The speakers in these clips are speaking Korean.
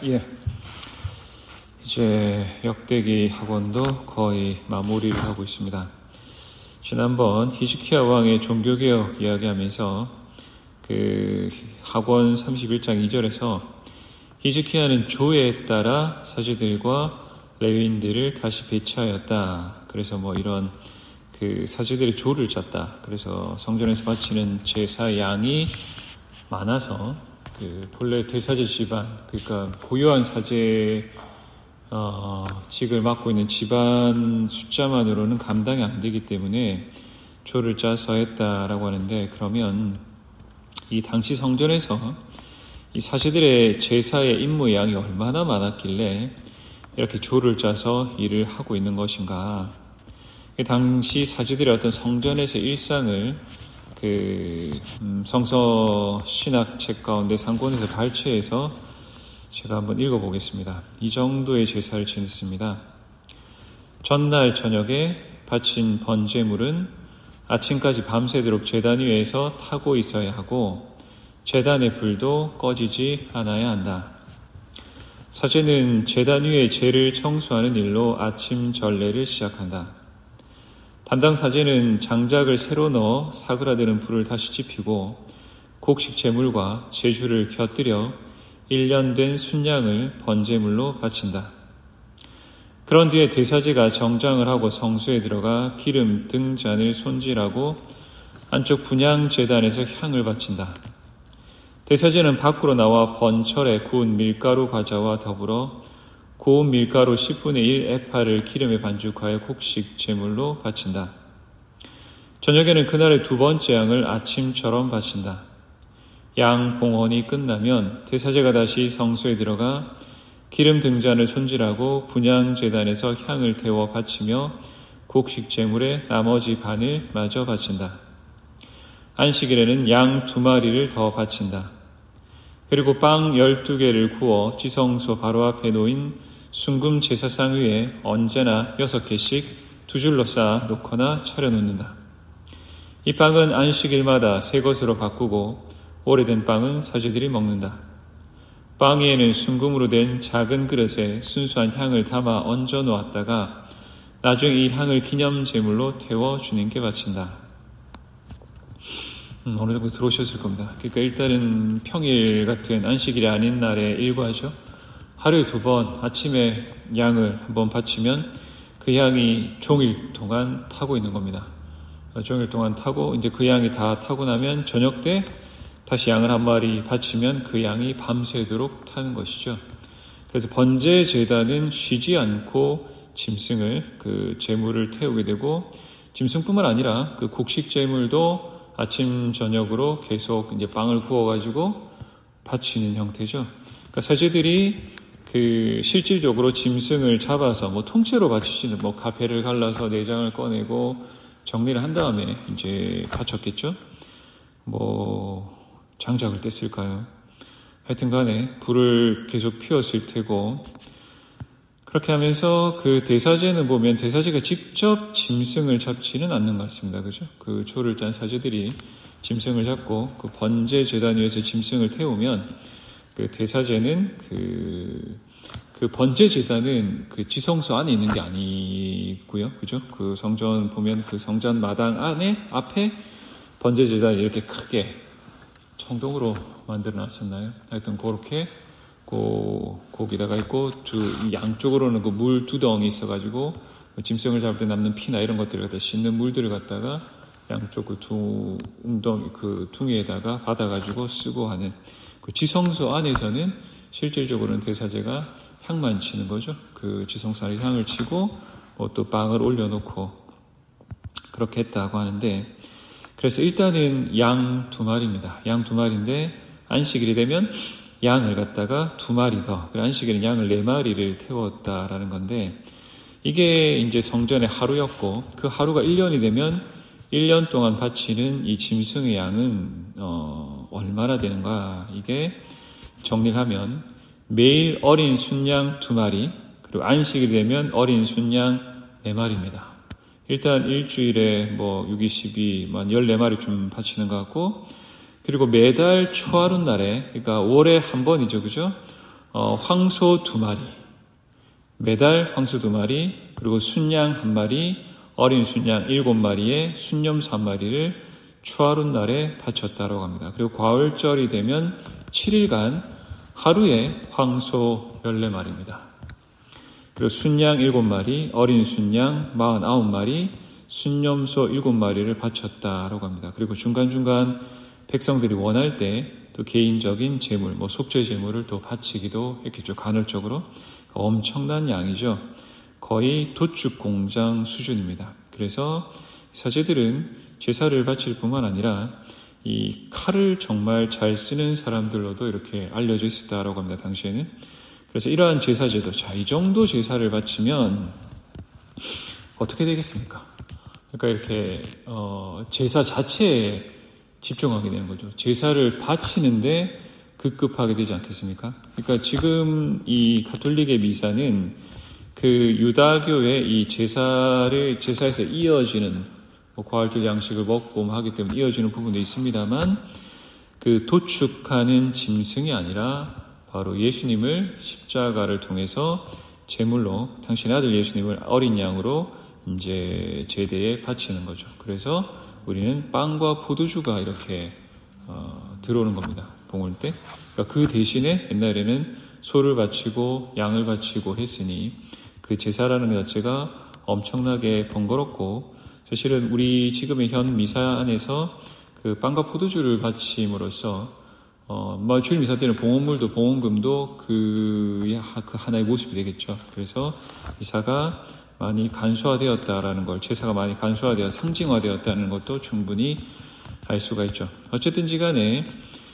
예. 이제 역대기 학원도 거의 마무리를 하고 있습니다. 지난번 히스기야 왕의 종교개혁 이야기하면서 그 학원 31장 2절에서 히스기야는 조에 따라 사제들과 레위인들을 다시 배치하였다. 그래서 이런 그 사제들의 조를 짰다. 그래서 성전에서 바치는 제사 양이 많아서 그 본래 대사제 집안, 그러니까 고유한 사제 직을 맡고 있는 집안 숫자만으로는 감당이 안 되기 때문에 조를 짜서 했다라고 하는데, 그러면 이 당시 성전에서 이 사제들의 제사의 임무 양이 얼마나 많았길래 이렇게 조를 짜서 일을 하고 있는 것인가? 당시 사제들의 어떤 성전에서 일상을 성서 신학책 가운데 상권에서 발췌해서 제가 한번 읽어보겠습니다. 이 정도의 제사를 지냈습니다. 전날 저녁에 바친 번제물은 아침까지 밤새도록 제단 위에서 타고 있어야 하고 제단의 불도 꺼지지 않아야 한다. 사제는 제단 위에 재를 청소하는 일로 아침 전례를 시작한다. 담당 사제는 장작을 새로 넣어 사그라드는 불을 다시 지피고 곡식 제물과 제주를 곁들여 1년 된 순양을 번제물로 바친다. 그런 뒤에 대사제가 정장을 하고 성소에 들어가 기름 등잔을 손질하고 안쪽 분향 제단에서 향을 바친다. 대사제는 밖으로 나와 번철에 구운 밀가루 과자와 더불어 고운 밀가루 10분의 1 에파를 기름에 반죽하여 곡식 제물로 바친다. 저녁에는 그날의 두 번째 양을 아침처럼 바친다. 양 봉헌이 끝나면 대사제가 다시 성소에 들어가 기름 등잔을 손질하고 분향 제단에서 향을 태워 바치며 곡식 제물의 나머지 반을 마저 바친다. 안식일에는 양 2마리를 더 바친다. 그리고 빵 12개를 구워 지성소 바로 앞에 놓인 순금 제사상 위에 언제나 6개씩 2줄로 쌓아 놓거나 차려놓는다. 이 빵은 안식일마다 새 것으로 바꾸고 오래된 빵은 사제들이 먹는다. 빵 위에는 순금으로 된 작은 그릇에 순수한 향을 담아 얹어 놓았다가 나중에 이 향을 기념제물로 태워 주님께 바친다. 어느 정도 들어오셨을 겁니다. 그러니까 일단은 평일 같은 안식일이 아닌 날에 일과죠. 하루에 2번 아침에 양을 한번 바치면 그 양이 종일 동안 타고 있는 겁니다. 종일 동안 타고 이제 그 양이 다 타고 나면 저녁 때 다시 양을 한 마리 바치면 그 양이 밤새도록 타는 것이죠. 그래서 번제 제단은 쉬지 않고 짐승을 그 제물을 태우게 되고, 짐승뿐만 아니라 그 곡식 제물도 아침 저녁으로 계속 이제 빵을 구워가지고 바치는 형태죠. 그러니까 사제들이 실질적으로 짐승을 잡아서 통째로 바치시는 가페를 갈라서 내장을 꺼내고 정리를 한 다음에 이제 바쳤겠죠. 장작을 뗐을까요? 하여튼 간에 불을 계속 피웠을 테고, 그렇게 하면서 그 대사제는 보면 대사제가 직접 짐승을 잡지는 않는 것 같습니다. 그죠? 그 조를 짠 사제들이 짐승을 잡고 그 번제 제단 위에서 짐승을 태우면 그 대사제는 그 번제 제단은 그 지성소 안에 있는 게 아니고요. 그죠? 그 성전 보면 그 성전 마당 앞에 번제 제단이 이렇게 크게 청동으로 만들어 놨었나요? 하여튼 그렇게 거기다가 있고 양쪽으로는 그 물 두덩이 있어가지고 짐승을 잡을 때 남는 피나 이런 것들을 갖다 씻는 물들을 갖다가 양쪽 그 둥이에다가 받아가지고 쓰고 하는 그 지성소 안에서는 실질적으로는 대사제가 향만 치는 거죠. 그 지성소 안에 향을 치고 또 빵을 올려놓고 그렇게 했다고 하는데, 그래서 일단은 양 2마리입니다. 양 2마리인데 안식일이 되면 양을 갖다가 2마리 더, 안식일은 양을 4마리를 태웠다라는 건데, 이게 이제 성전의 하루였고, 그 하루가 1년이 되면 1년 동안 바치는 이 짐승의 양은 얼마나 되는가? 이게 정리를 하면 매일 어린 순양 2마리, 그리고 안식일이 되면 어린 순양 4마리입니다. 일단 일주일에 6, 2, 12, 14마리쯤 바치는 것 같고, 그리고 매달 초하룻날에, 그러니까 월에 한 번이죠, 그죠? 황소 2마리, 매달 황소 2마리, 그리고 순양 1마리, 어린 순양 7마리에 순염소 1마리를 추하룻 날에 바쳤다라고 합니다. 그리고 과월절이 되면 7일간 하루에 황소 14마리입니다. 그리고 순양 7마리, 어린 순양 49마리, 순염소 7마리를 바쳤다라고 합니다. 그리고 중간중간 백성들이 원할 때 또 개인적인 제물, 속죄 제물을 또 바치기도 했겠죠. 간헐적으로. 엄청난 양이죠. 거의 도축 공장 수준입니다. 그래서 사제들은 제사를 바칠 뿐만 아니라 이 칼을 정말 잘 쓰는 사람들로도 이렇게 알려져 있었다라고 합니다. 당시에는. 그래서 이러한 제사제도, 자, 이 정도 제사를 바치면 어떻게 되겠습니까? 그러니까 이렇게 제사 자체에 집중하게 되는 거죠. 제사를 바치는데 급급하게 되지 않겠습니까? 그러니까 지금 이 가톨릭의 미사는 그 유다교의 이 제사에서 이어지는 과월절 양식을 먹고 하기 때문에 이어지는 부분도 있습니다만 그 도축하는 짐승이 아니라 바로 예수님을 십자가를 통해서 제물로 당신의 아들 예수님을 어린 양으로 이제 제대에 바치는 거죠. 그래서 우리는 빵과 포도주가 이렇게 들어오는 겁니다. 봉헌 때. 그러니까 그 대신에 옛날에는 소를 바치고 양을 바치고 했으니 그 제사라는 것 자체가 엄청나게 번거롭고 사실은 우리 지금의 현 미사 안에서 그 빵과 포도주를 바침으로써 주일 미사 때는 봉헌물도 봉헌금도 그 하나의 모습이 되겠죠. 그래서 미사가 많이 간소화되었다라는 걸, 제사가 많이 간소화되어 상징화되었다는 것도 충분히 알 수가 있죠. 어쨌든지 간에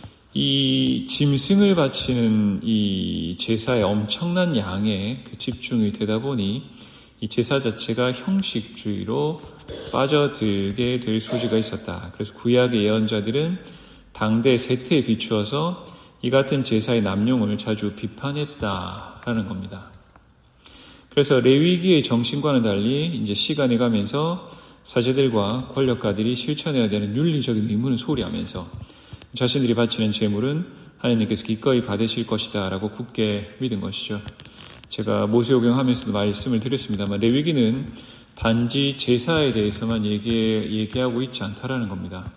이 짐승을 바치는 이 제사의 엄청난 양에 그 집중이 되다 보니 이 제사 자체가 형식주의로 빠져들게 될 소지가 있었다. 그래서 구약의 예언자들은 당대 세태에 비추어서 이 같은 제사의 남용을 자주 비판했다라는 겁니다. 그래서 레위기의 정신과는 달리 이제 시간이 가면서 사제들과 권력가들이 실천해야 되는 윤리적인 의무는 소리하면서 자신들이 바치는 제물은 하나님께서 기꺼이 받으실 것이다 라고 굳게 믿은 것이죠. 제가 모세오경 하면서도 말씀을 드렸습니다만 레위기는 단지 제사에 대해서만 얘기하고 있지 않다라는 겁니다.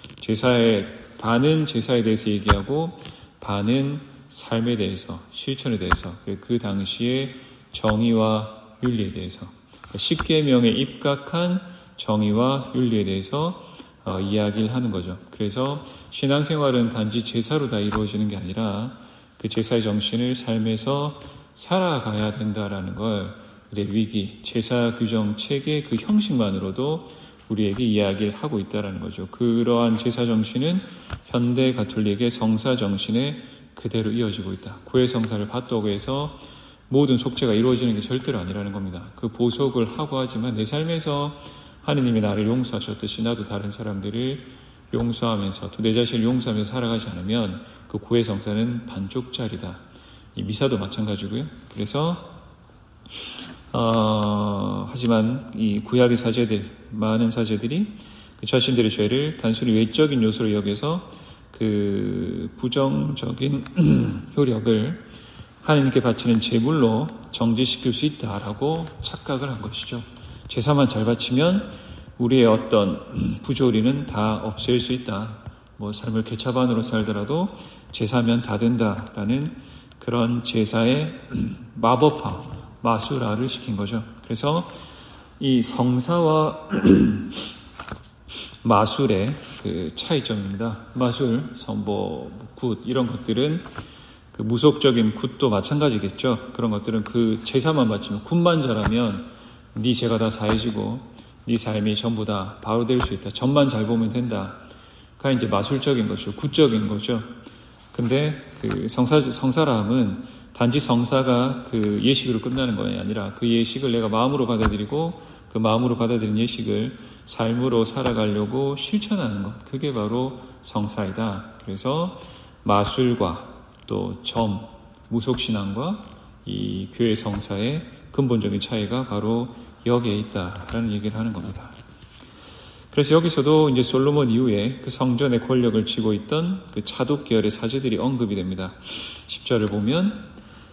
반은 제사에 대해서 얘기하고 반은 삶에 대해서, 실천에 대해서, 그 당시에 정의와 윤리에 대해서, 십계명에 입각한 정의와 윤리에 대해서 이야기를 하는 거죠. 그래서 신앙생활은 단지 제사로 다 이루어지는 게 아니라 그 제사의 정신을 삶에서 살아가야 된다라는 걸 레위기, 제사 규정 체계 그 형식만으로도 우리에게 이야기를 하고 있다라는 거죠. 그러한 제사 정신은 현대 가톨릭의 성사 정신에 그대로 이어지고 있다. 구의 성사를 받도록 해서 모든 속죄가 이루어지는 게 절대로 아니라는 겁니다. 그 보속을 하고 하지만 내 삶에서 하느님이 나를 용서하셨듯이 나도 다른 사람들을 용서하면서 또 내 자신을 용서하면서 살아가지 않으면 그 구의 성사는 반쪽짜리다. 이 미사도 마찬가지고요. 그래서 하지만 이 구약의 사제들, 많은 사제들이 그 자신들의 죄를 단순히 외적인 요소로 여겨서 그 부정적인 효력을 하나님께 바치는 제물로 정지시킬 수 있다라고 착각을 한 것이죠. 제사만 잘 바치면 우리의 어떤 부조리는 다 없앨 수 있다. 삶을 개차반으로 살더라도 제사면 다 된다라는 그런 제사의 마법화, 마술화를 시킨 거죠. 그래서 이 성사와 마술의 그 차이점입니다. 마술, 선보, 굿 이런 것들은 그 무속적인 굿도 마찬가지겠죠. 그런 것들은 그 제사만 바치면 굿만 잘하면 네 죄가 다 사해지고 네 삶이 전부 다 바로 될 수 있다. 점만 잘 보면 된다. 그게 이제 마술적인 것이죠. 굿적인 거죠. 근데 그 성사람은 단지 성사가 그 예식으로 끝나는 것이 아니라 그 예식을 내가 마음으로 받아들이고 그 마음으로 받아들인 예식을 삶으로 살아가려고 실천하는 것. 그게 바로 성사이다. 그래서 마술과 또 무속신앙과 이 교회 성사의 근본적인 차이가 바로 여기에 있다라는 얘기를 하는 겁니다. 그래서 여기서도 이제 솔로몬 이후에 그 성전의 권력을 쥐고 있던 그 차독 계열의 사제들이 언급이 됩니다. 10절을 보면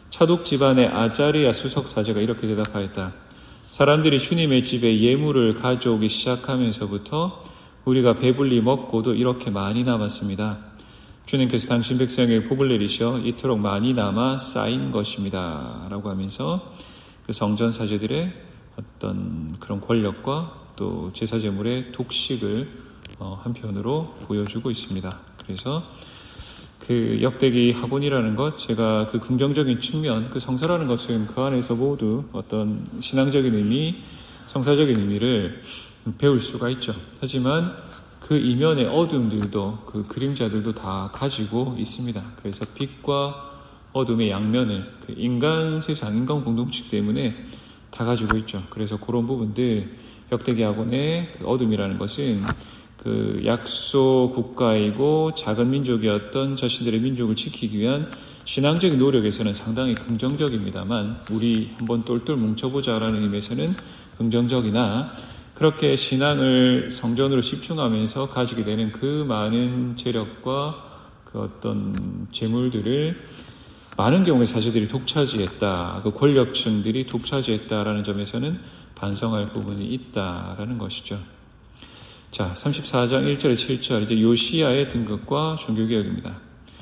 차독 집안의 아자리아 수석 사제가 이렇게 대답하였다. 사람들이 주님의 집에 예물을 가져오기 시작하면서부터 우리가 배불리 먹고도 이렇게 많이 남았습니다. 주님께서 당신 백성에게 복을 내리셔 이토록 많이 남아 쌓인 것입니다. 라고 하면서 그 성전 사제들의 어떤 그런 권력과 또 제사제물의 독식을 한편으로 보여주고 있습니다. 그래서 그 역대기 학원이라는 것, 제가 그 긍정적인 측면, 그 성사라는 것은 그 안에서 모두 어떤 신앙적인 의미, 성사적인 의미를 배울 수가 있죠. 하지만 그 이면의 어둠들도, 그 그림자들도 다 가지고 있습니다. 그래서 빛과 어둠의 양면을 그 인간 세상, 인간 공동체 때문에 다 가지고 있죠. 그래서 그런 부분들, 역대기 학원의 그 어둠이라는 것은 그 약소 국가이고 작은 민족이었던 자신들의 민족을 지키기 위한 신앙적인 노력에서는 상당히 긍정적입니다만, 우리 한번 똘똘 뭉쳐보자라는 의미에서는 긍정적이나, 그렇게 신앙을 성전으로 집중하면서 가지게 되는 그 많은 재력과 그 어떤 재물들을 많은 경우에 사제들이 독차지했다, 그 권력층들이 독차지했다라는 점에서는 반성할 부분이 있다라는 것이죠. 자, 34장 1절에 7절, 이제 요시야의 등극과 종교개혁입니다.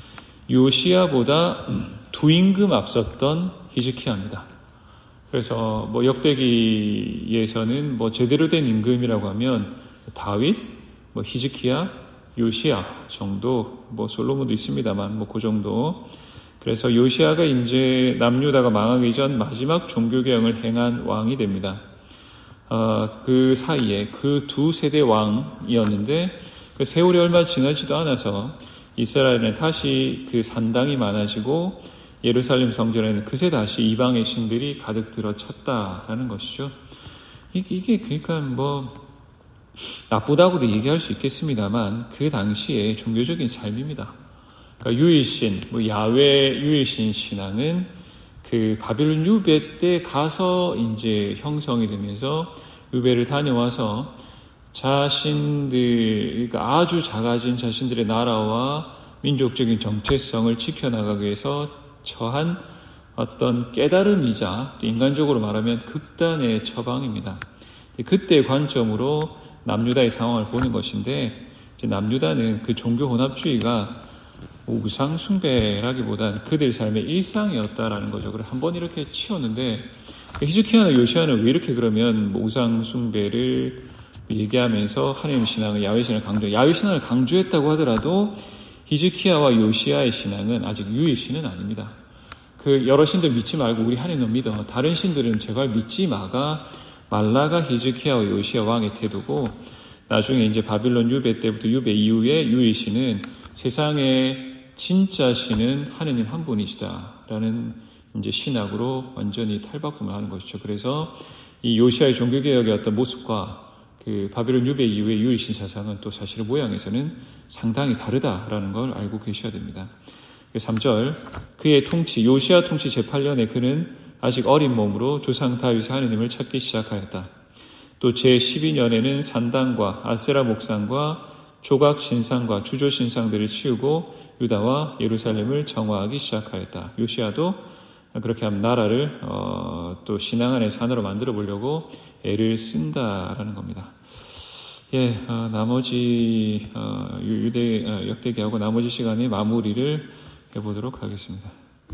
요시야보다 두 임금 앞섰던 히즈키야입니다. 그래서 역대기에서는 제대로 된 임금이라고 하면 다윗, 히즈키야, 요시야 정도, 솔로몬도 있습니다만 그 정도. 그래서 요시야가 이제 남유다가 망하기 전 마지막 종교개혁을 행한 왕이 됩니다. 그 사이에 그 두 세대 왕이었는데 그 세월이 얼마 지나지도 않아서 이스라엘은 다시 그 산당이 많아지고 예루살렘 성전에는 그새 다시 이방의 신들이 가득 들어찼다라는 것이죠. 이게 그러니까 나쁘다고도 얘기할 수 있겠습니다만 그 당시에 종교적인 삶입니다. 그러니까 유일신, 야훼 유일신 신앙은 그 바벨론 유배 때 가서 이제 형성이 되면서 유배를 다녀와서 그러니까 아주 작아진 자신들의 나라와 민족적인 정체성을 지켜나가기 위해서 처한 어떤 깨달음이자 인간적으로 말하면 극단의 처방입니다. 그때의 관점으로 남유다의 상황을 보는 것인데, 남유다는 그 종교 혼합주의가 우상 숭배라기보다는 그들 삶의 일상이었다라는 거죠. 그래서 한번 이렇게 치웠는데, 히즈키야나 요시야는 왜 이렇게 그러면 우상 숭배를 얘기하면서 하나님 신앙을, 야훼 신앙을 야훼 신앙을 강조했다고 하더라도 히즈키야와 요시야의 신앙은 아직 유일신은 아닙니다. 그 여러 신들 믿지 말고 우리 하나님을 믿어, 다른 신들은 제발 믿지 말라가 히즈키야와 요시야 왕의 태도고, 나중에 이제 바빌론 유배 때부터 유배 이후에 유일신은 세상의 진짜 신은 하느님 한 분이시다라는 이제 신학으로 완전히 탈바꿈을 하는 것이죠. 그래서 이 요시야의 종교개혁의 어떤 모습과 그 바벨론 유배 이후의 유일신 사상은 또 사실 모양에서는 상당히 다르다라는 걸 알고 계셔야 됩니다. 3절, 그의 통치, 요시야 통치 제8년에 그는 아직 어린 몸으로 조상 다윗의 하느님을 찾기 시작하였다. 또 제12년에는 산당과 아세라 목상과 조각 신상과 주조 신상들을 치우고 유다와 예루살렘을 정화하기 시작하였다. 요시야도 그렇게 하면 나라를 또 신앙 안에서 하나로 만들어 보려고 애를 쓴다라는 겁니다. 나머지 역대기하고 나머지 시간에 마무리를 해보도록 하겠습니다.